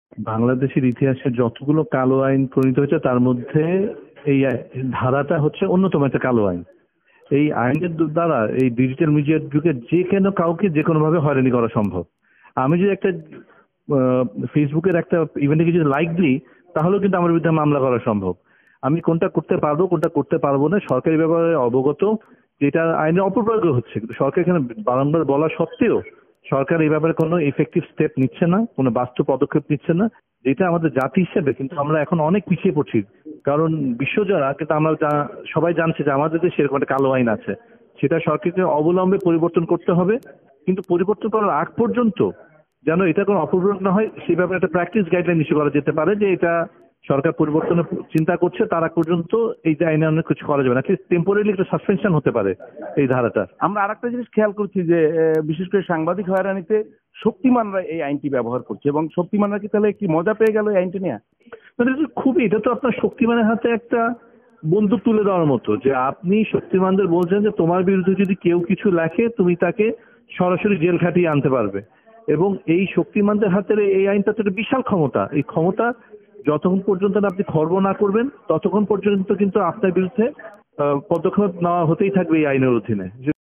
বাংলাদেশের ইতিহাসে যতগুলো কালো আইন প্রণীত হয়েছে তার মধ্যে এই ধারাটা হচ্ছে অন্যতম একটা কালো আইন। এই আইনের দ্বারা এই ডিজিটাল মিডিয়ার যুগে যে কেন কাউকে যে কোনো ভাবে হয়রানি করা সম্ভব। আমি যদি একটা ফেসবুকের একটা ইভেন্টে কিছু লাইক দিই, তাহলেও কিন্তু আমার বিরুদ্ধে মামলা করা সম্ভব। আমি কোনটা করতে পারবো কোনটা করতে পারবো না সরকারি ব্যাপারে অবগত, যেটা আইনের অপপ্রয়োগ হচ্ছে, কিন্তু সরকার এখানে বারংবার বলা সত্ত্বেও সরকার এই ব্যাপারে কোনো ইফেক্টিভ স্টেপ নিচ্ছে না, কোনো বাস্তব পদক্ষেপ নিচ্ছে না, যেটা আমাদের জাতি হিসেবে কিন্তু আমরা এখন অনেক পিছিয়ে পড়ছি। কারণ বিশ্বজোড়া কিন্তু আমরা সবাই জানছে যে আমাদের দেশে এরকম একটা কালো আইন আছে, সেটা সরকারকে অবলম্বে পরিবর্তন করতে হবে। কিন্তু পরিবর্তন করার আগ পর্যন্ত যেন এটা কোনো অপপ্রয়োগ না হয়, সেই ব্যাপারে একটা প্র্যাকটিস গাইডলাইন ইস্যু করা যেতে পারে, যে এটা সরকার পরিবর্তনের চিন্তা করছে, তার আগ পর্যন্ত এই আইনে অনেক কিছু করা যাবে না, টেম্পোরারি একটা সাসপেনশন হতে পারে এই ধারাটা। আমরা আরেকটা জিনিস খেয়াল করছি যে বিশেষ করে সাংবাদিক হয়রানিতে শক্তিমানরা এই আইনটি ব্যবহার করছে, এবং শক্তিমানরা কি তাহলে কি মজা পেয়ে গেল এই আইনটি নিয়ে? মানে খুবই, এটা তো আপনার শক্তিমানের হাতে একটা বন্দুক তুলে দেওয়ার মতো, যে আপনি শক্তিমানদের বলছেন যে তোমার বিরুদ্ধে যদি কেউ কিছু লেখে তুমি তাকে সরাসরি জেল খাটিয়ে আনতে পারবে। এবং এই শক্তিমানদের হাতের এই আইনটা তো একটা বিশাল ক্ষমতা। এই ক্ষমতা যতক্ষণ পর্যন্ত না আপনি খর্ব না করবেন ততক্ষণ পর্যন্ত কিন্তু আপনার বিরুদ্ধে পদক্ষেপ নেওয়া হতেই থাকবে এই আইনের অধীনে।